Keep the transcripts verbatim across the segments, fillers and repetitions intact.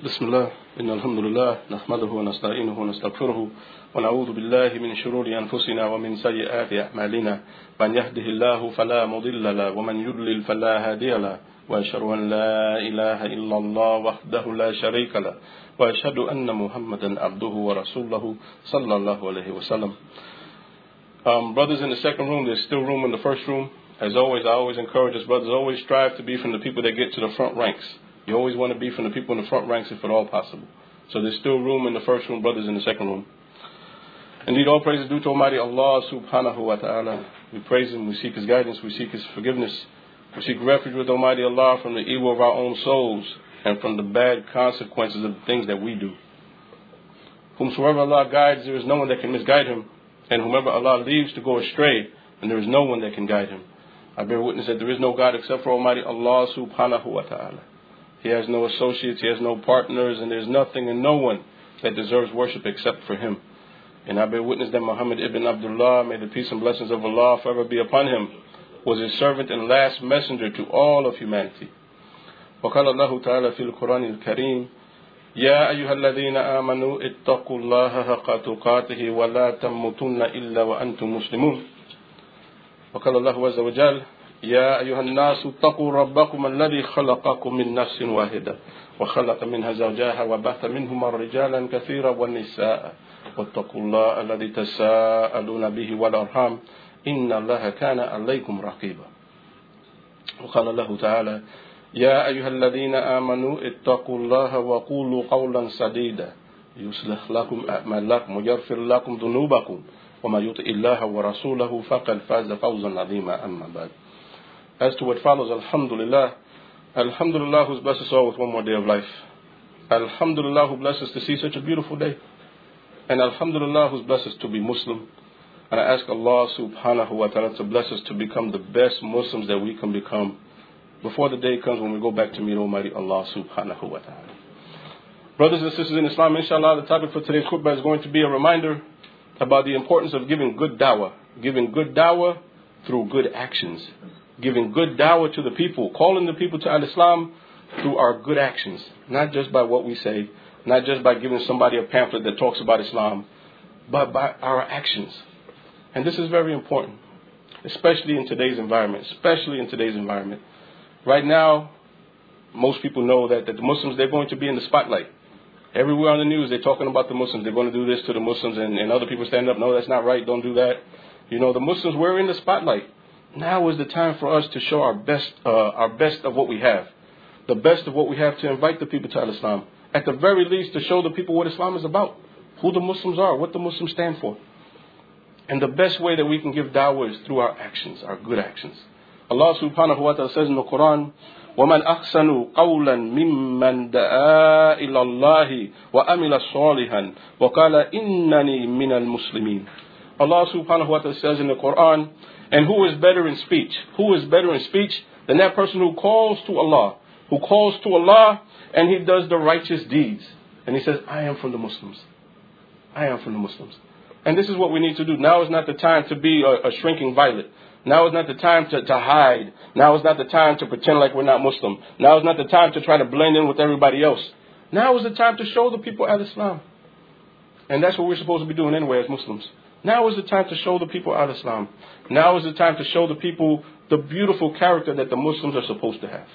بسم الله إن الحمد لله نحمده ونستعينه ونستغفره ونعوذ بالله من شرور أنفسنا ومن سيئات أعمالنا من يهده الله فلا مضل له ومن يضلل فلا هادي له وأشهد أن لا إله إلا الله وحده لا شريك له وأشهد أن محمدا عبده ورسوله صلى الله عليه وسلم. Um, brothers in the second room, there's still room in the first room. As always, I always encourage us brothers, always strive to be from the people that get to the front ranks. You always want to be from the people in the front ranks if at all possible. So there's still room in the first room, brothers in the second room. Indeed, all praise is due to Almighty Allah subhanahu wa ta'ala. We praise Him, we seek His guidance, we seek His forgiveness. We seek refuge with Almighty Allah from the evil of our own souls and from the bad consequences of the things that we do. Whomsoever Allah guides, there is no one that can misguide him. And whomever Allah leaves to go astray, and there is no one that can guide him. I bear witness that there is no God except for Almighty Allah subhanahu wa ta'ala. He has no associates, He has no partners, and there is nothing and no one that deserves worship except for Him. And I bear witness that Muhammad ibn Abdullah, may the peace and blessings of Allah forever be upon him, was His servant and last messenger to all of humanity. وقال الله تعالى في القرآن الكريم يا أيها الذين آمنوا اتقوا الله حق تقاته ولا تموتن إلا وأنتم مسلمون. وقال الله عز وجل يا أيها الناس اتقوا ربكم الذي خلقكم من نفس واحدة وخلق منها زوجها وبث منهما رجالا كثيرا والنساء واتقوا الله الذي تساءلون به والأرحام إن الله كان عليكم رقيبا. وقال الله تعالى يا أيها الذين آمنوا اتقوا الله وقولوا قولا سديدا يصلح لكم أعمالكم ويغفر لكم ذنوبكم وما يطع الله ورسوله فقد فاز فوزا عظيما. أما بعد. As to what follows, Alhamdulillah, Alhamdulillah who's blessed us all with one more day of life. Alhamdulillah who blessed us to see such a beautiful day. And Alhamdulillah who's blessed us to be Muslim. And I ask Allah subhanahu wa ta'ala to bless us to become the best Muslims that we can become before the day comes when we go back to meet Almighty Allah subhanahu wa ta'ala. Brothers and sisters in Islam, inshallah, the topic for today's khutbah is going to be a reminder about the importance of giving good dawah. Giving good dawah through good actions. Giving good dawah to the people, calling the people to Al-Islam through our good actions. Not just by what we say, not just by giving somebody a pamphlet that talks about Islam, but by our actions. And this is very important, especially in today's environment, especially in today's environment. Right now, most people know that, that the Muslims, they're going to be in the spotlight. Everywhere on the news, they're talking about the Muslims. They're going to do this to the Muslims, and, and other people stand up, no, that's not right, don't do that. You know, the Muslims, we're in the spotlight. Now is the time for us to show our best, uh, our best of what we have. The best of what we have to invite the people to Al-Islam. At the very least, to show the people what Islam is about. Who the Muslims are, what the Muslims stand for. And the best way that we can give da'wah is through our actions, our good actions. Allah subhanahu wa ta'ala says in the Quran, وَمَنْ أَحْسَنُ قَوْلًا مِمَّنْ دَعَا إِلَى اللَّهِ وَأَمِلَ صَالِحًا وَقَالَ إِنَّنِي مِنَ الْمُسْلِمِينَ. Allah subhanahu wa ta'ala says in the Quran, and who is better in speech? Who is better in speech than that person who calls to Allah? Who calls to Allah and he does the righteous deeds. And he says, I am from the Muslims. I am from the Muslims. And this is what we need to do. Now is not the time to be a, a shrinking violet. Now is not the time to, to hide. Now is not the time to pretend like we're not Muslim. Now is not the time to try to blend in with everybody else. Now is the time to show the people Al-Islam. And that's what we're supposed to be doing anyway as Muslims. Now is the time to show the people Al-Islam. Now is the time to show the people the beautiful character that the Muslims are supposed to have.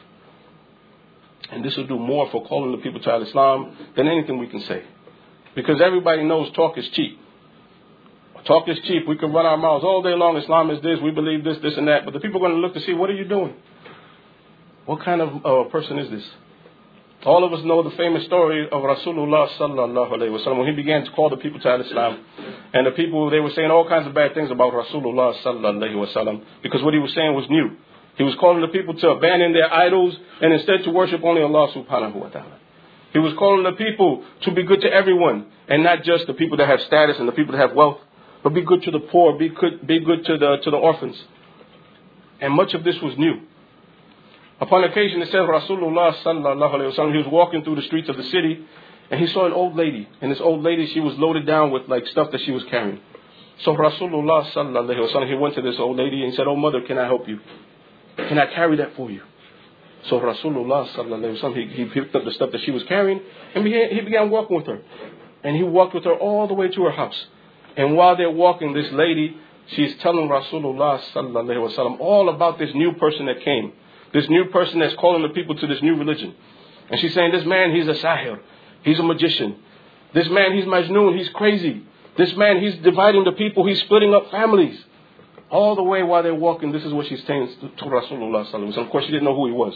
And this will do more for calling the people to Al-Islam than anything we can say. Because everybody knows talk is cheap. Talk is cheap. We can run our mouths all day long. Islam is this. We believe this, this, and that. But the people are going to look to see, what are you doing? What kind of uh, person is this? All of us know the famous story of Rasulullah sallallahu alayhi wa sallam when he began to call the people to Al-Islam. And the people, they were saying all kinds of bad things about Rasulullah sallallahu alayhi wa sallam because what he was saying was new. He was calling the people to abandon their idols and instead to worship only Allah subhanahu wa ta'ala. He was calling the people to be good to everyone and not just the people that have status and the people that have wealth, but be good to the poor, be good, be good to the to the orphans. And much of this was new. Upon occasion, it says Rasulullah sallallahu alayhi wa sallam, he was walking through the streets of the city and he saw an old lady. And this old lady, she was loaded down with like stuff that she was carrying. So Rasulullah sallallahu alayhi wa sallam, he went to this old lady and he said, oh mother, can I help you? Can I carry that for you? So Rasulullah sallallahu alaihi wasallam, he, he picked up the stuff that she was carrying and began, he began walking with her. And he walked with her all the way to her house. And while they're walking, this lady, she's telling Rasulullah sallallahu alaihi wasallam all about this new person that came. This new person that's calling the people to this new religion. And she's saying, this man, he's a sahir. He's a magician. This man, he's majnoon. He's crazy. This man, he's dividing the people. He's splitting up families. All the way while they're walking, this is what she's saying to, to Rasulullah sallallahu alaihi wasallam. Of course, she didn't know who he was.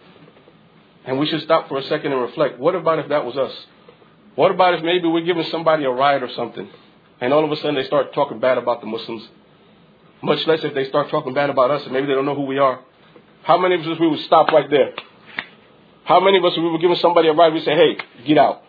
And we should stop for a second and reflect. What about if that was us? What about if maybe we're giving somebody a ride or something, and all of a sudden they start talking bad about the Muslims? Much less if they start talking bad about us and maybe they don't know who we are. How many of us we would stop right there? How many of us we were giving somebody a ride, we say, hey, get out.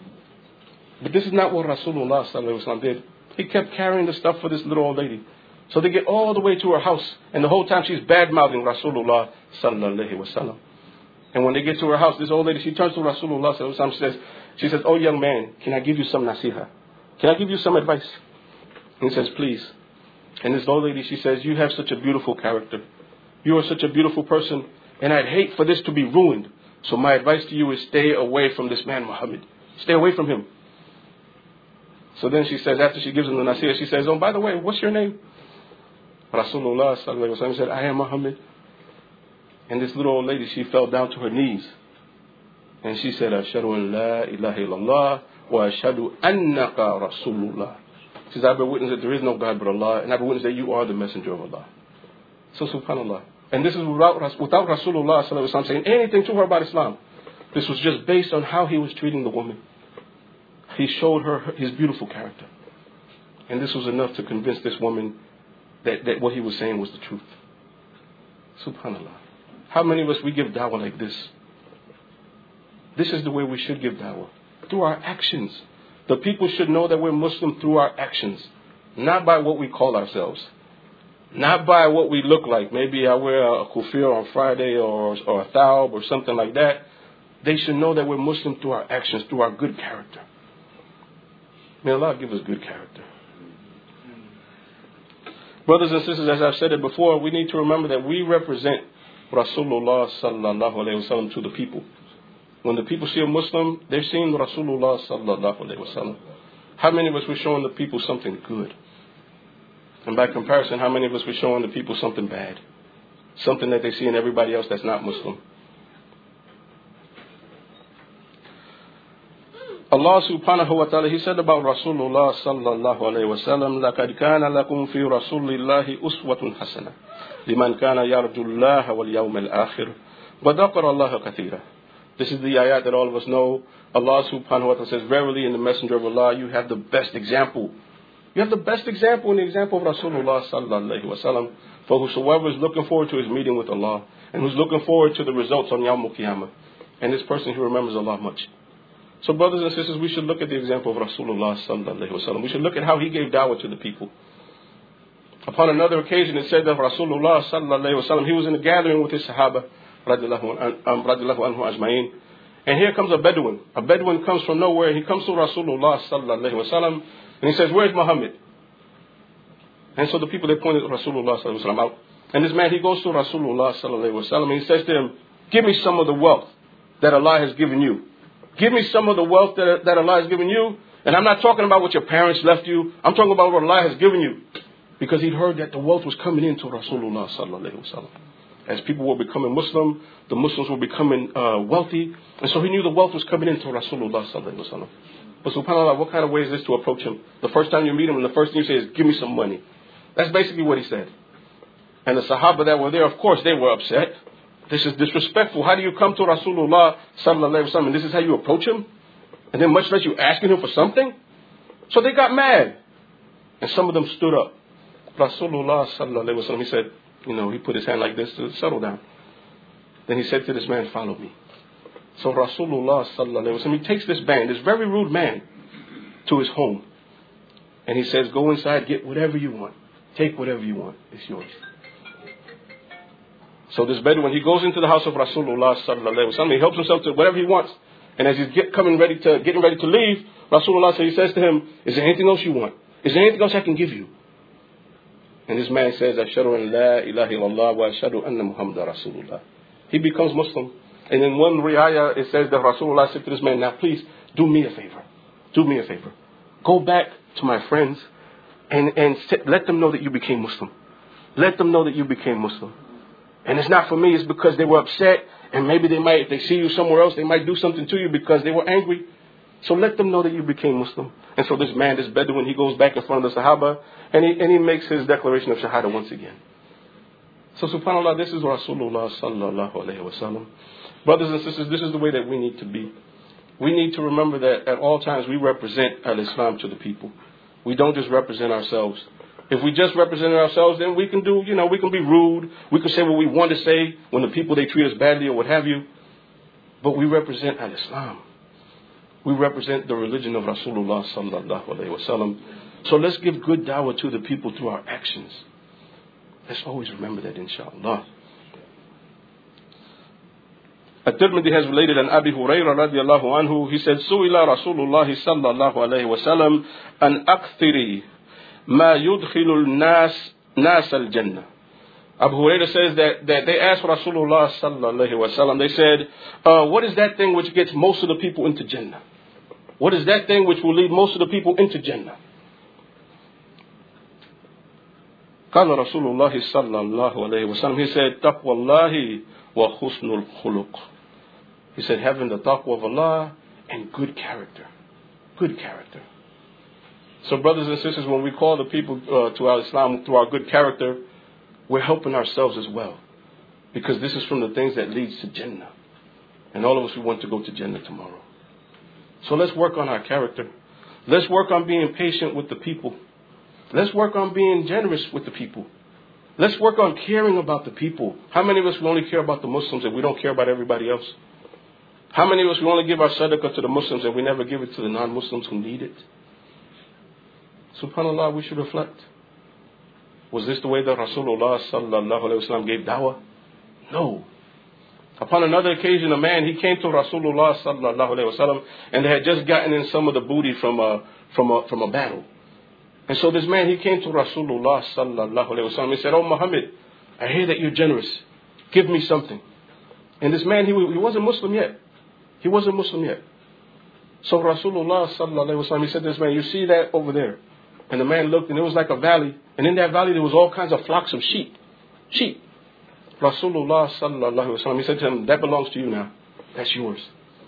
But this is not what Rasulullah sallallahu alaihi wasallam did. He kept carrying the stuff for this little old lady. So they get all the way to her house, and the whole time she's bad-mouthing Rasulullah sallallahu alaihi wasallam. And when they get to her house, this old lady, she turns to Rasulullah sallallahu alaihi wasallam, she says, she says, oh young man, can I give you some nasiha? Can I give you some advice? And he says, please. And this old lady, she says, you have such a beautiful character. You are such a beautiful person, and I'd hate for this to be ruined. So my advice to you is stay away from this man Muhammad. Stay away from him. So then she says, after she gives him the nasiha, she says, oh, by the way, what's your name? Rasulullah sallallahu alaihi wasallam said, I am Muhammad. And this little old lady, she fell down to her knees. And she said, Ashhadu an la ilaha illallah wa ashhadu annaka Rasulullah. She says, I bear witness that there is no God but Allah, and I bear witness that you are the messenger of Allah. So subhanallah. And this is without, without Rasulullah sallallahu alaihi wasallam saying anything to her about Islam. This was just based on how he was treating the woman. He showed her his beautiful character. And this was enough to convince this woman that, that what he was saying was the truth. Subhanallah. How many of us we give da'wah like this? This is the way we should give da'wah. Through our actions. The people should know that we're Muslim through our actions. Not by what we call ourselves. Not by what we look like. Maybe I wear a kufir on Friday or, or a thawb or something like that. They should know that we're Muslim through our actions, through our good character. May Allah give us good character. Brothers and sisters, as I've said it before, we need to remember that we represent Rasulullah sallallahu alayhi wa sallam to the people. When the people see a Muslim, they're seeing Rasulullah sallallahu alayhi wa sallam. How many of us were showing the people something good? And by comparison, how many of us were showing the people something bad? Something that they see in everybody else that's not Muslim. Allah subhanahu wa ta'ala, He said about Rasulullah sallallahu alayhi wa sallam, لَقَدْ كَانَ لَكُمْ فِي رَسُولِ اللَّهِ أُسْوَةٌ حَسَنَةٌ لِمَنْ كَانَ يَرْجُو اللَّهَ وَالْيَوْمَ الْآخِرِ وَذَكَرَ اللَّهَ كَثِيرًا. This is the ayat that all of us know. Allah subhanahu wa ta'ala says, verily in the messenger of Allah, you have the best example. You have the best example in the example of Rasulullah sallallahu alayhi wa sallam. For whosoever is looking forward to his meeting with Allah, and who's looking forward to the results on Yawm al-Qiyamah. And this person who remembers Allah much. So brothers and sisters, we should look at the example of Rasulullah sallallahu alayhi wa sallam. We should look at how he gave da'wah to the people. Upon another occasion, it said that Rasulullah sallallahu alayhi wa sallam, he was in a gathering with his Sahaba, radiallahu anhu ajma'in. And here comes a Bedouin. A Bedouin comes from nowhere. He comes to Rasulullah sallallahu alayhi wa sallam, and he says, where's Muhammad? And so the people, they pointed Rasulullah sallallahu alayhi wa sallam out. And this man, he goes to Rasulullah sallallahu alayhi wa sallam, and he says to him, give me some of the wealth that Allah has given you. Give me some of the wealth that, that Allah has given you. And I'm not talking about what your parents left you. I'm talking about what Allah has given you. Because he'd heard that the wealth was coming into Rasulullah sallallahu alayhi wa sallam. As people were becoming Muslim, the Muslims were becoming uh, wealthy. And so he knew the wealth was coming into Rasulullah sallallahu alayhi wa sallam. But subhanAllah, what kind of way is this to approach him? The first time you meet him, and the first thing you say is, give me some money. That's basically what he said. And the Sahaba that were there, of course, they were upset. This is disrespectful. How do you come to Rasulullah sallallahu alayhi wa sallam and this is how you approach him? And then much less you asking him for something? So they got mad. And some of them stood up. Rasulullah sallallahu alayhi wa sallam, he said, you know, he put his hand like this to settle down. Then he said to this man, follow me. So Rasulullah sallallahu alayhi wa sallam, he takes this man, this very rude man, to his home. And he says, go inside, get whatever you want. Take whatever you want. It's yours. So this Bedouin, he goes into the house of Rasulullah sallallahu alayhi wa sallam. He helps himself to whatever he wants. And as he's get, coming ready to, getting ready to leave, Rasulullah he says to him, is there anything else you want? Is there anything else I can give you? And this man says, Ashhadu an la ilaha illallah wa ashhadu anna Muhammadan Rasulullah. He becomes Muslim. And in one riwayah, it says that Rasulullah said to this man, now please, do me a favor. Do me a favor. Go back to my friends and, and let them know that you became Muslim. Let them know that you became Muslim. And it's not for me, it's because they were upset. And maybe they might, if they see you somewhere else, they might do something to you because they were angry. So let them know that you became Muslim. And so this man, this Bedouin, he goes back in front of the Sahaba and he, and he makes his declaration of Shahada once again. So subhanAllah, this is Rasulullah sallallahu alayhi wa sallam. Brothers and sisters, this is the way that we need to be. We need to remember that at all times we represent al-Islam to the people. We don't just represent ourselves. If we just represent ourselves, then we can do, you know, we can be rude. We can say what we want to say when the people, they treat us badly or what have you. But we represent al-Islam. We represent the religion of Rasulullah sallallahu alayhi wa sallam. So let's give good dawah to the people through our actions. Let's always remember that, inshallah. At-Tirmidhi has related an Abi Hurairah radiallahu anhu. He said, Su'ila Rasulullah sallallahu alayhi wa sallam an akthiri ma yudkhilul nas nas al jannah. Abu Hurairah says that, that they asked Rasulullah sallallahu alayhi wa sallam, they said, uh, what is that thing which gets most of the people into Jannah? What is that thing which will lead most of the people into Jannah? قال رسول الله صلى الله عليه وسلم, he said, تقوى الله وحسن الخلق. He said, having the taqwa of Allah and good character. Good character. So brothers and sisters, when we call the people uh, to our Islam through our good character, we're helping ourselves as well. Because this is from the things that leads to Jannah. And all of us, we want to go to Jannah tomorrow. So let's work on our character. Let's work on being patient with the people. Let's work on being generous with the people. Let's work on caring about the people. How many of us will only care about the Muslims and we don't care about everybody else? How many of us will only give our sadaqah to the Muslims and we never give it to the non-Muslims who need it? SubhanAllah, we should reflect. Was this the way that Rasulullah sallallahu alayhi wa sallam gave dawah? No. Upon another occasion, a man, he came to Rasulullah sallallahu alayhi wa sallam and they had just gotten in some of the booty from a, from a, from a battle. And so this man, he came to Rasulullah sallallahu alayhi wa sallam. He said, oh Muhammad, I hear that you're generous. Give me something. And this man, he, he wasn't Muslim yet. He wasn't Muslim yet. So Rasulullah sallallahu alayhi wa sallam, he said to this man, you see that over there? And the man looked and it was like a valley. And in that valley, there was all kinds of flocks of sheep. Sheep. Rasulullah sallallahu alayhi wa sallam, he said to him, that belongs to you now. That's yours.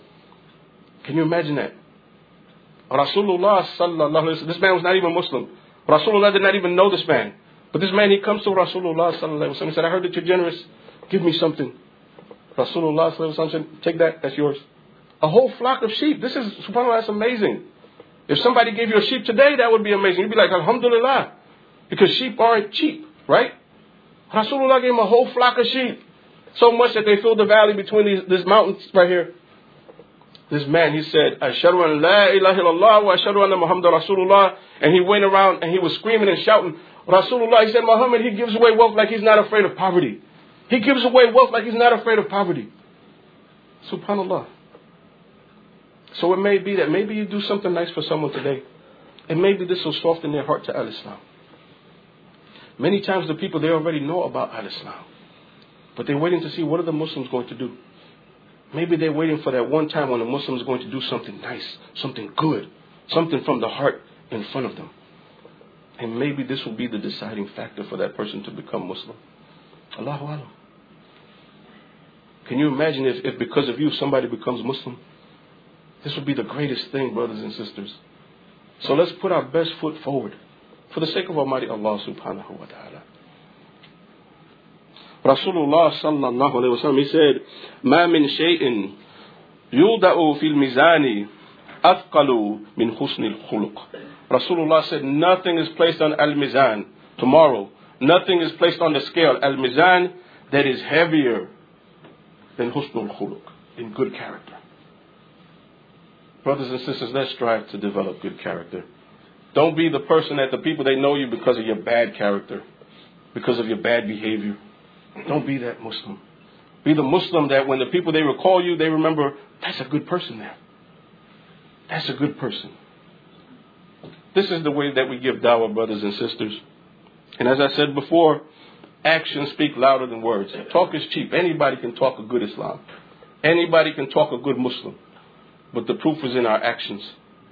Can you imagine that? Rasulullah sallallahu alayhi wa sallam, this man was not even Muslim. Rasulullah did not even know this man. But this man, he comes to Rasulullah sallallahu alayhi wa sallam. He said, I heard that you're generous. Give me something. Rasulullah sallallahu alayhi wa sallam said, take that. That's yours. A whole flock of sheep. This is, subhanAllah, that's amazing. If somebody gave you a sheep today, that would be amazing. You'd be like, alhamdulillah. Because sheep aren't cheap, right? Rasulullah gave him a whole flock of sheep. So much that they filled the valley between these, these mountains right here. This man, he said, Ashhadu an la ilaha illallah wa ashhadu anna Muhammad Rasulullah. And he went around and he was screaming and shouting, Rasulullah, he said, Muhammad, he gives away wealth like he's not afraid of poverty. He gives away wealth like he's not afraid of poverty. SubhanAllah. So it may be that maybe you do something nice for someone today. And maybe this will soften their heart to Al-Islam. Many times the people, they already know about Al-Islam. But they're waiting to see what are the Muslims going to do. Maybe they're waiting for that one time when the Muslim is going to do something nice, something good, something from the heart in front of them. And maybe this will be the deciding factor for that person to become Muslim. Allahu Alam. Can you imagine if, if because of you somebody becomes Muslim? This would be the greatest thing, brothers and sisters. So let's put our best foot forward for the sake of Almighty Allah subhanahu wa ta'ala. Rasulullah sallallahu alayhi wa sallam, he said, مَا مِن شَيْءٍ يُوضَعُ فِي الْمِيزَانِ أَثْقَلُ مِنْ حُسْنِ الْخُلُقِ. Rasulullah said, nothing is placed on al-mizan tomorrow. Nothing is placed on the scale, al-mizan, that is heavier than husnul khuluq, in good character. Brothers and sisters, let's strive to develop good character. Don't be the person that the people, they know you because of your bad character, because of your bad behavior. Don't be that Muslim. Be the Muslim that when the people, they recall you, they remember, that's a good person there. That's a good person. This is the way that we give dawah, brothers and sisters. And as I said before, Actions speak louder than words. Talk is cheap. Anybody can talk a good Islam. Anybody can talk a good Muslim. But the proof is in our actions.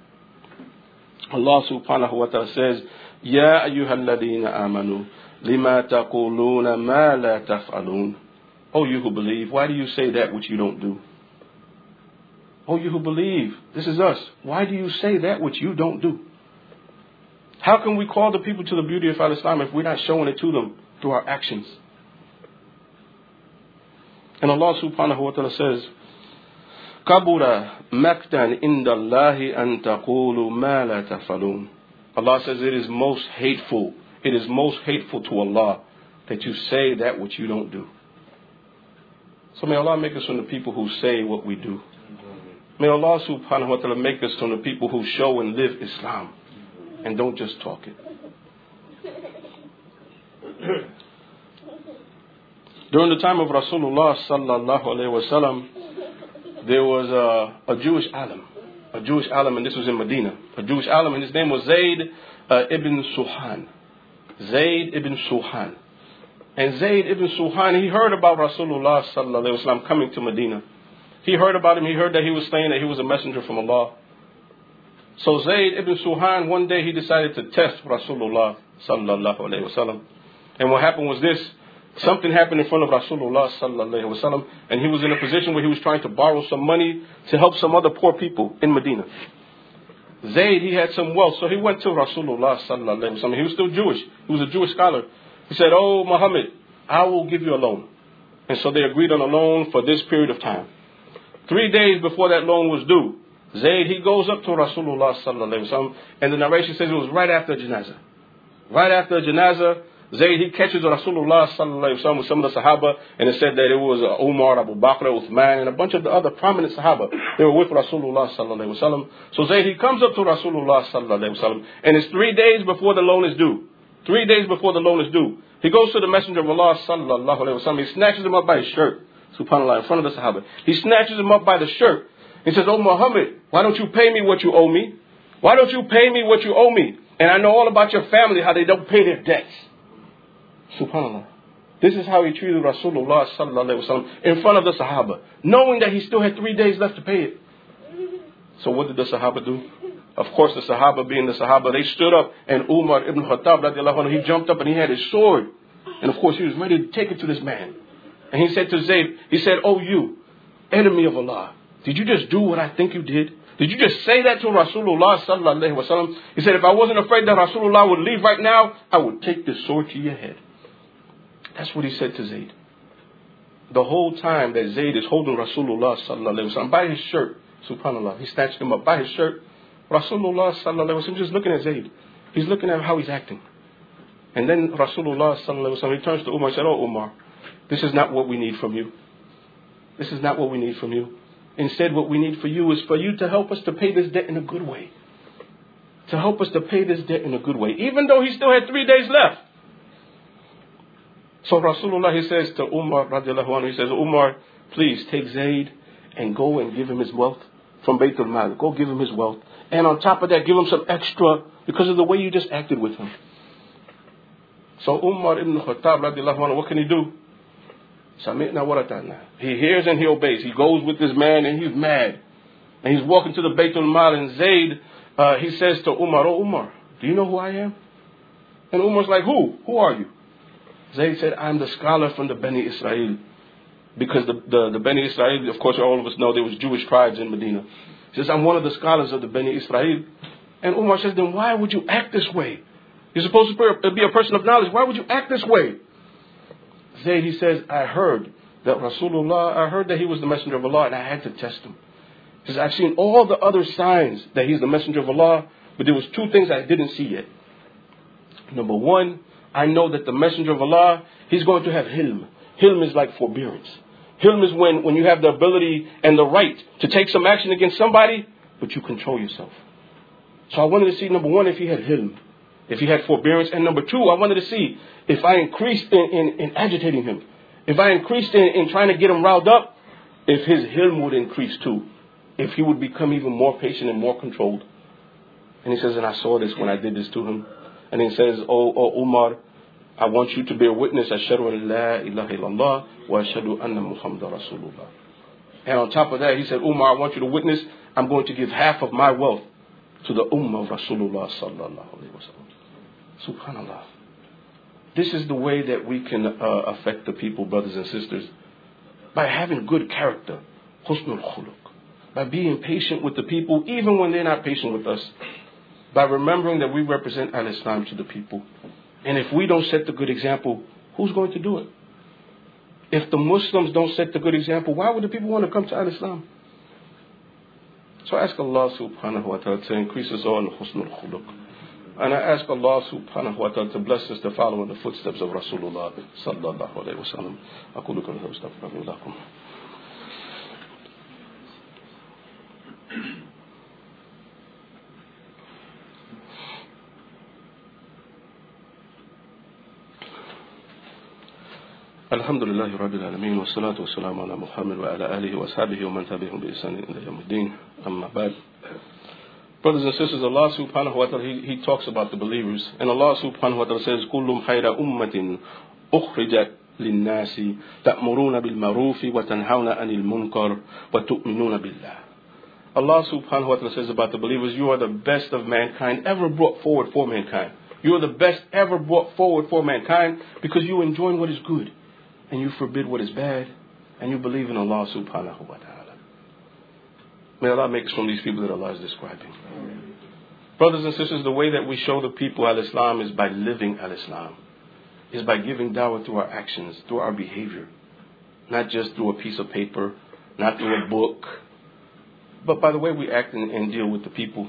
Allah subhanahu wa ta'ala says, Ya ayyuhalladhina amanu, lima taquluna ma la taf'alun. Oh, you who believe, why do you say that which you don't do? Oh, you who believe, this is us. Why do you say that which you don't do? How can we call the people to the beauty of Islam if we're not showing it to them through our actions? And Allah subhanahu wa ta'ala says, Kabura maktan indallahi an taqulu ma la tafalun. Allah says it is most hateful. It is most hateful to Allah that you say that which you don't do. So may Allah make us from the people who say what we do. May Allah subhanahu wa ta'ala make us from the people who show and live Islam and don't just talk it. During the time of Rasulullah sallallahu alayhi wa sallam, there was a, a Jewish alim, a Jewish alim, and this was in Medina. A Jewish alim, and his name was Zayd uh, ibn Suhan. Zayd ibn Suhan. And Zayd ibn Suhan, he heard about Rasulullah sallallahu alayhi wa sallam coming to Medina. He heard about him. He heard that he was saying that he was a messenger from Allah. So Zayd ibn Suhan, one day he decided to test Rasulullah sallallahu alayhi wa sallam. And what happened was this. Something happened in front of Rasulullah sallallahu alayhi wa sallam, and he was in a position where he was trying to borrow some money to help some other poor people in Medina. Zayd, he had some wealth, so he went to Rasulullah sallallahu alayhi wa sallam. He was still Jewish. He was a Jewish scholar. He said, "Oh Muhammad, I will give you a loan." And so they agreed on a loan for this period of time. Three days before that loan was due, Zayd, he goes up to Rasulullah sallallahu alayhi wa sallam, and the narration says it was right after Janazah. Right after Janazah, Zayd, he catches Rasulullah sallallahu alayhi wa sallam with some of the Sahaba, and it said that it was uh, Umar, Abu Bakr, Uthman, and a bunch of the other prominent Sahaba. They were with Rasulullah sallallahu alayhi wa sallam. So Zayd, he comes up to Rasulullah sallallahu alayhi wa sallam, and it's three days before the loan is due. Three days before the loan is due. He goes to the Messenger of Allah sallallahu alayhi wa sallam. He snatches him up by his shirt, subhanAllah, in front of the Sahaba. He snatches him up by the shirt. He says, "Oh Muhammad, why don't you pay me what you owe me? Why don't you pay me what you owe me? And I know all about your family, how they don't pay their debts." SubhanAllah. This is how he treated Rasulullah sallallahu alayhi wa sallam in front of the Sahaba, knowing that he still had three days left to pay it. So what did the Sahaba do? Of course, the Sahaba, being the Sahaba, they stood up, and Umar ibn Khattab radiallahu anhu, he jumped up and he had his sword. And of course, he was ready to take it to this man. And he said to Zayd, he said, "Oh, you, enemy of Allah, did you just do what I think you did? Did you just say that to Rasulullah sallallahu alayhi wa sallam?" He said, "If I wasn't afraid that Rasulullah would leave right now, I would take this sword to your head." That's what he said to Zayd. The whole time that Zayd is holding Rasulullah sallallahu alayhi wa sallam by his shirt, subhanAllah, he snatched him up by his shirt. Rasulullah sallallahu alayhi wa sallam just looking at Zayd. He's looking at how he's acting. And then Rasulullah sallallahu alayhi wa sallam, he turns to Umar and said, "Oh Umar, this is not what we need from you. This is not what we need from you. Instead, what we need for you is for you to help us to pay this debt in a good way. To help us to pay this debt in a good way. Even though he still had three days left." So Rasulullah, he says to Umar radiallahu anhu, he says, "Umar, please take Zayd and go and give him his wealth from Baytul Mal. Go give him his wealth. And on top of that, give him some extra because of the way you just acted with him." So Umar ibn Khattab radiallahu anhu, what can he do? Sami'na wa ata'na. He hears and he obeys. He goes with this man and he's mad. And he's walking to the Baytul Mal, and Zayd, uh, he says to Umar, "Oh Umar, do you know who I am?" And Umar's like, "Who? Who are you?" Zayd said, "I'm the scholar from the Bani Israel." Because the, the, the Bani Israel, of course, all of us know there was Jewish tribes in Medina. He says, "I'm one of the scholars of the Bani Israel." And Umar says, "Then why would you act this way? You're supposed to be a person of knowledge. Why would you act this way?" Zayd, he says, "I heard that Rasulullah, I heard that he was the messenger of Allah, and I had to test him." He says, "I've seen all the other signs that he's the messenger of Allah, but there was two things I didn't see yet. Number one, I know that the messenger of Allah, he's going to have hilm. Hilm is like forbearance. Hilm is when, when you have the ability and the right to take some action against somebody, but you control yourself. So I wanted to see, number one, if he had hilm, if he had forbearance. And number two, I wanted to see if I increased in, in, in agitating him, if I increased in, in trying to get him riled up, if his hilm would increase too, if he would become even more patient and more controlled." And he says, "And I saw this when I did this to him." And he says, "Oh, oh Umar, I want you to bear witness, Ashhadu an la ilaha illallah wa ashhadu anna Muhammadan Rasulullah. And on top of that, he said, Ummah, I want you to witness, I'm going to give half of my wealth to the Ummah of Rasulullah sallallahu alayhi wa sallam. Subhanallah. This is the way that we can uh, affect the people, brothers and sisters. By having good character. Husnul khuluq. By being patient with the people, even when they're not patient with us. By remembering that we represent al-Islam to the people. And if we don't set the good example, who's going to do it? If the Muslims don't set the good example, why would the people want to come to al-Islam? So I ask Allah subhanahu wa ta'ala to increase us all in husnul khuluq. And I ask Allah subhanahu wa ta'ala to bless us to follow in the footsteps of Rasulullah sallallahu alayhi wa sallam. أقول قولي هذا واستغفر الله لكم. الحمد لله رب العالمين والصلاة والسلام على محمد وعلى آله وصحبه ومن تبعهم بإحسان إلى يوم الدين أما بعد. Brothers and sisters, Allah subhanahu wa ta'ala, he, he talks about the believers. And Allah subhanahu wa ta'ala says, كُلُّمْ خَيْرَ أُمَّةٍ أُخْرِجَتْ لِلنَّاسِ تَأْمُرُونَ بِالْمَعْرُوفِ وَتَنْهَوْنَ عَنِ الْمُنْكَرِ وَتُؤْمِنُونَ بِاللَّهِ. Allah subhanahu wa ta'ala says about the believers, you are the best of mankind ever brought forward for mankind. You are the best ever brought forward for mankind because you enjoy what is good and you forbid what is bad and you believe in Allah subhanahu wa ta'ala. May Allah make us from these people that Allah is describing. Brothers and sisters, the way that we show the people al-Islam is by living al-Islam. Is by giving dawah through our actions, through our behavior. Not just through a piece of paper, not through a book, but by the way we act and, and deal with the people.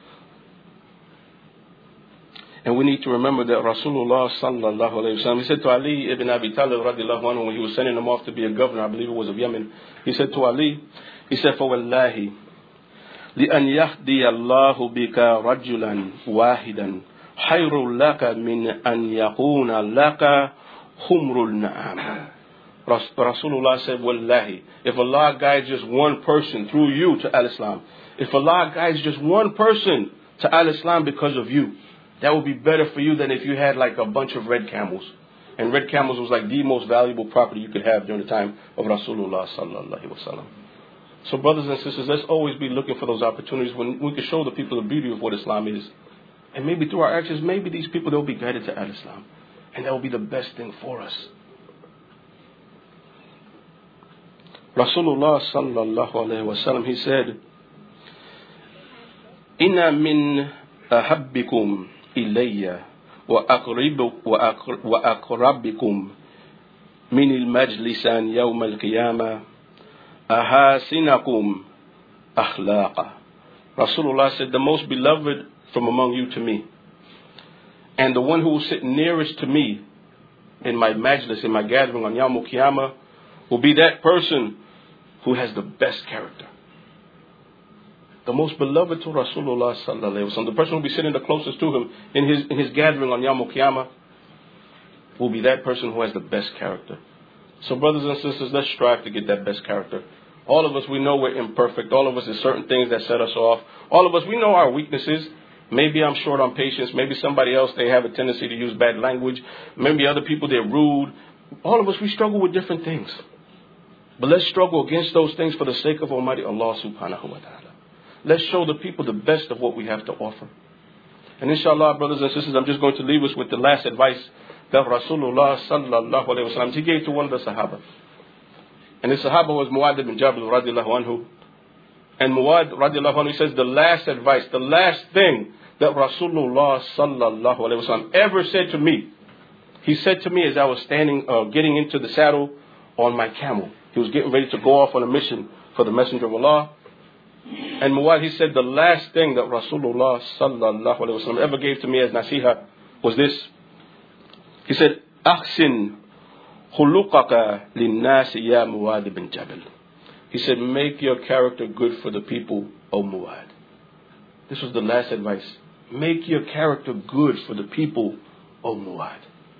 And we need to remember that Rasulullah sallallahu alayhi wa sallam, he said to Ali ibn Abi Talib radiallahu anhu when he was sending him off to be a governor, I believe it was of Yemen, he said to Ali, he said, فَوَاللَّهِ لِأَنْ يَهْدِيَ اللَّهُ بِكَ رَجُلًا وَاحِدًا خَيْرٌ لَكَ مِنْ أَنْ يَكُونَ لَكَ خُمْرُ النَّعَامِ. Rasulullah said, Wallahi, if Allah guides just one person through you to al-Islam, if Allah guides just one person to al-Islam because of you, that would be better for you than if you had like a bunch of red camels. And red camels was like the most valuable property you could have during the time of Rasulullah sallallahu alaihi wasallam. So brothers and sisters, let's always be looking for those opportunities when we can show the people the beauty of what Islam is. And maybe through our actions, maybe these people, they'll be guided to al-Islam. And that will be the best thing for us. Rasulullah sallallahu alaihi wasallam, he said, Inna min ahabbikum ilayya wa aqrabikum min al-majlisan yawm al-qiyamah ahasinakum akhlaqa. Rasulullah said, the most beloved from among you to me, and the one who will sit nearest to me in my majlis, in my gathering on Yawm al-Qiyamah, will be that person who has the best character. The most beloved to Rasulullah sallallahu alaihi wasallam, the person who will be sitting the closest to him in his in his gathering on Yawm al-Qiyamah, will be that person who has the best character. So brothers and sisters, let's strive to get that best character. All of us, we know we're imperfect. All of us, there's certain things that set us off. All of us, we know our weaknesses. Maybe I'm short on patience. Maybe somebody else, they have a tendency to use bad language. Maybe other people, they're rude. All of us, we struggle with different things. But let's struggle against those things for the sake of Almighty Allah subhanahu wa ta'ala. Let's show the people the best of what we have to offer. And inshallah, brothers and sisters, I'm just going to leave us with the last advice that Rasulullah sallallahu alayhi wa sallam, he gave to one of the Sahaba. And the Sahaba was Mu'adh ibn Jabal radiallahu anhu. And Mu'adh radiallahu anhu, he says the last advice, the last thing that Rasulullah sallallahu alayhi wa sallam ever said to me, he said to me as I was standing, uh, getting into the saddle on my camel. He was getting ready to go off on a mission for the Messenger of Allah. And Mu'adh, he said the last thing that Rasulullah sallallahu alayhi wa sallam ever gave to me as nasiha was this. He said, Ahsin khuluqaka linnasi ya Mu'adh ibn Jabal. He said, make your character good for the people, O Mu'adh. This was the last advice. Make your character good for the people, O Mu'adh.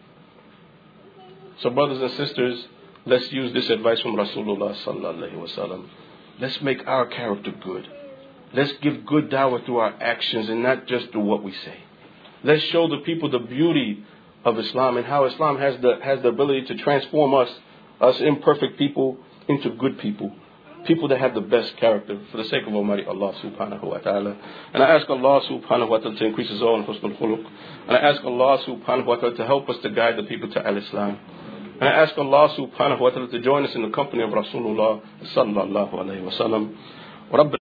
So brothers and sisters, let's use this advice from Rasulullah sallallahu alayhi wa sallam. Let's make our character good. Let's give good dawah through our actions and not just through what we say. Let's show the people the beauty of Islam and how Islam has the has the ability to transform us, us imperfect people, into good people. People that have the best character, for the sake of Almighty Allah subhanahu wa ta'ala. And I ask Allah subhanahu wa ta'ala to increase his own husnul khuluq. And I ask Allah subhanahu wa ta'ala to help us to guide the people to al-Islam. And I ask Allah subhanahu wa ta'ala to join us in the company of Rasulullah sallallahu alayhi wa sallam.